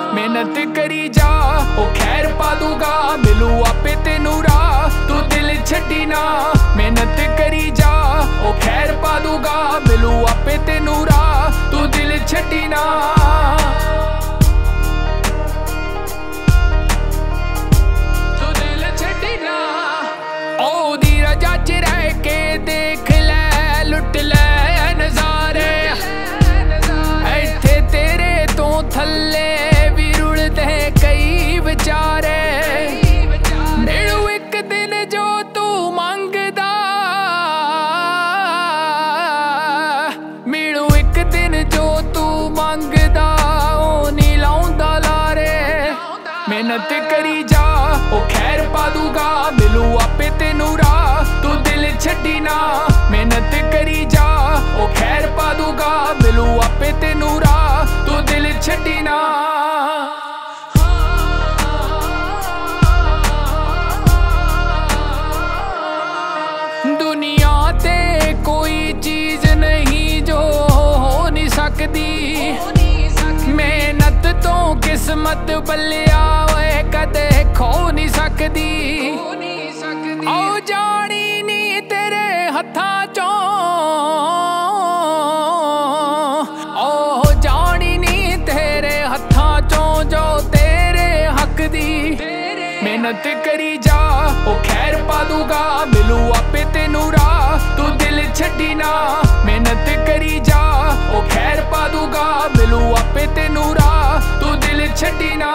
मेहनत करी जा ओ खैर पा दूंगा, मिलू आपे तेनू राह, तू दिल छड्डी ना। मेहनत करी जा ओ खैर पा दूंगा, मिलू आपे तेनू राह, तू दिल छड्डी ना। देख लै लुट लै नजारे, इत्थे तेरे तो थल्ले भी रुलदे कई विचारे। मिलू एक दिन जो तू मंगदा, मिलू एक दिन जो तू मंगदा, ओ नी लाउंदा लारे। मेहनत करी जा ओ खैर पा दूंगा, मिलू आपे तेनू राह, तू दिल छड्डी ना। मेहनत करी जा ओ खैर पा दूंगा, मिलू आपे तेनू राह, तू दिल छड्डी ना। दुनिया ते कोई चीज नहीं जो हो नहीं सकदी, मेहनत तो किस्मत बल्लिया ओए कदे खो नहीं सकदी। आओ जानी नी तेरे हत्थां चों, ओ जानी नी तेरे हत्थां चों जो तेरे हक दी। मेहनत करी जा ओ खैर पा दूंगा, मिलू आपे तेनू राह, तू दिल छड्डी ना। मेहनत करी जा ओ खैर पा दूंगा, मिलू आपे तेनू राह, तू दिल छड्डी ना।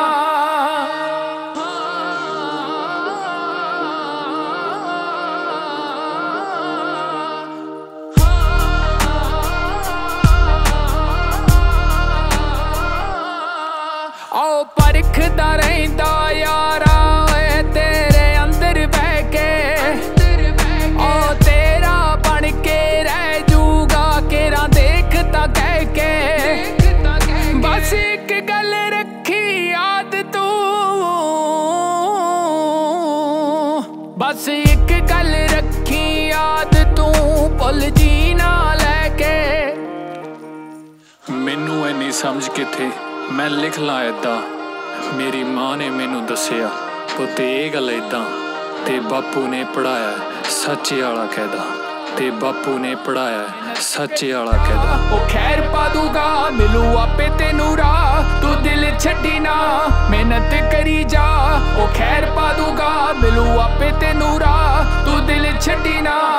आओ परखदा रहिंदा यारा ओए तेरे अंदर बह के, ओ तेरा बन के रह जूगा केरा देखता कह के। बस एक गल रखी याद तू, बस एक गल रखी याद तू, भुल जी ना लैके। मैनू इन्नी समझ किथे मैं लिख ला इदां, मेरी माँ ने मैनू दसिया पुत्त ये गल इदां, ते बापू ने पढ़ाया सच्चे आला कहदा, ते बापू ने पढ़ाया सच्चे आला कहदा। ओ खैर पा दूंगा, मिलू आपे तेनू राह, तू दिल छड्डी ना। मेहनत करी जा ओ खैर पा दूंगा, मिलू आपे तेनू राह, तू दिल छड्डी ना।